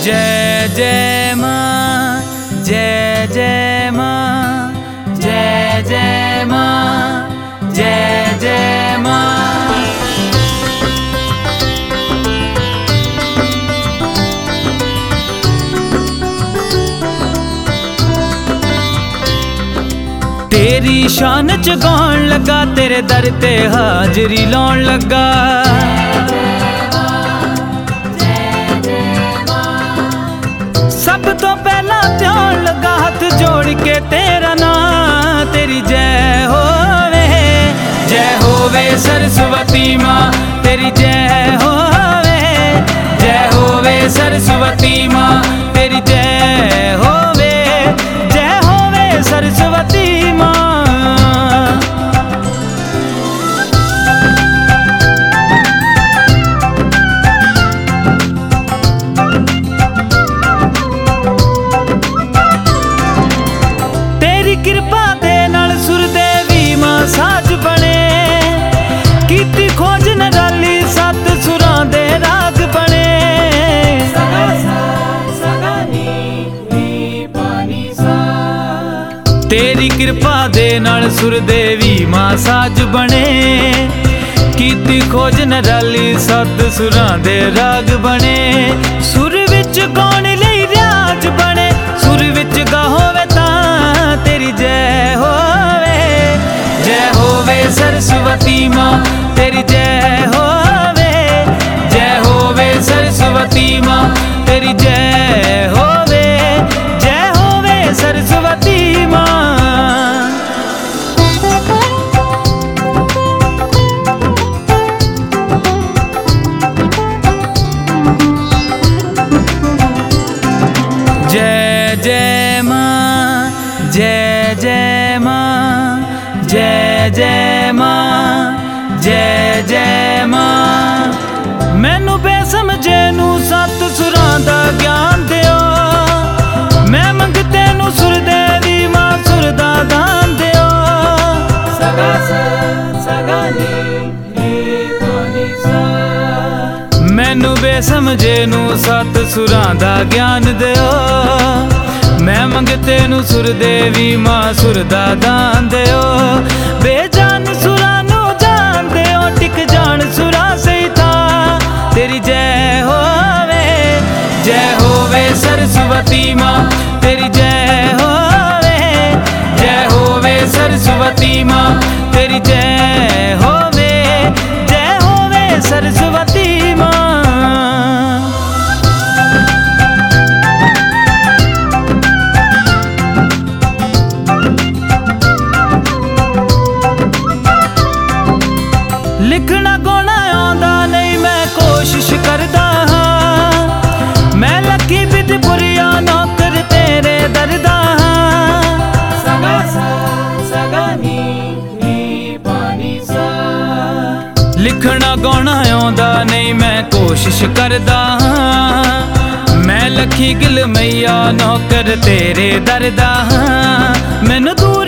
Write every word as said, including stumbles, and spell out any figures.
जय जय माँ, जय जय माँ, जय जय माँ, जय जय माँ। तेरी शान च गाउण लगा, तेरे दर ते हाजरी लाउण लगा। सब तो पहला ध्यान लगा, हाथ जोड़ के तेरा नाम। तेरी जय होवे, जय होवे सरस्वती माँ। तेरी जय होवे, जय होवे सरस्वती माँ। तेरी जय होवे, जय होवे सरस्वती माँ। कृपा दे नाल सुर देवी मां साज बने, कीती खोज न रली सत सुरां दे राग बने। सगा सा सगा नी नी पानी सा। तेरी कृपा दे नाल सुर देवी मां साज बने, कीती खोज न रली सत सुरां दे राग बने। सुर विच गाउण लई रियाज बने, सुर विच गा होवे तेरी जय होवे, जय होवे सरस्वती माँ। तेरी जय होवे, जय होवे सरस्वती माँ। तेरी जय होवे, जय होवे सरस्वती माँ। जय जय माँ, जय जय माँ, जय जय माँ, जय जय माँ। मैनू बेसमझे नू सत सुरां दा ज्ञान दिओ, मैं मंगते नू सुर देवी माँ सुर दा दान दिओ। सगा सा सगा नी नी पानी सा। मैनू बेसमझे नू सत सुरां दा ज्ञान दिओ, मैं मंगते नू सुर देवी माँ सुर दा दान दिओ। बेजान सुरां नू जान दिओ, टिक जान सुरां सही था। तेरी जय होवे, जय होवे सरस्वती माँ। तेरी जय होवे, जय होवे सरस्वती माँ। तेरी जय होवे, जय होवे सरस्वती माँ। लिखना गाना आंदा नहीं, मैं कोशिश करदा हां। मैं लकी विधपुरिया नौकर तेरे दरदा हां। सगा सा सगा नी नी पानी सा। लिखना गाना आंदा नहीं, मैं कोशिश करदा हां। मैं लकी गिल मैया नौकर तेरे दरदा हां। मैनू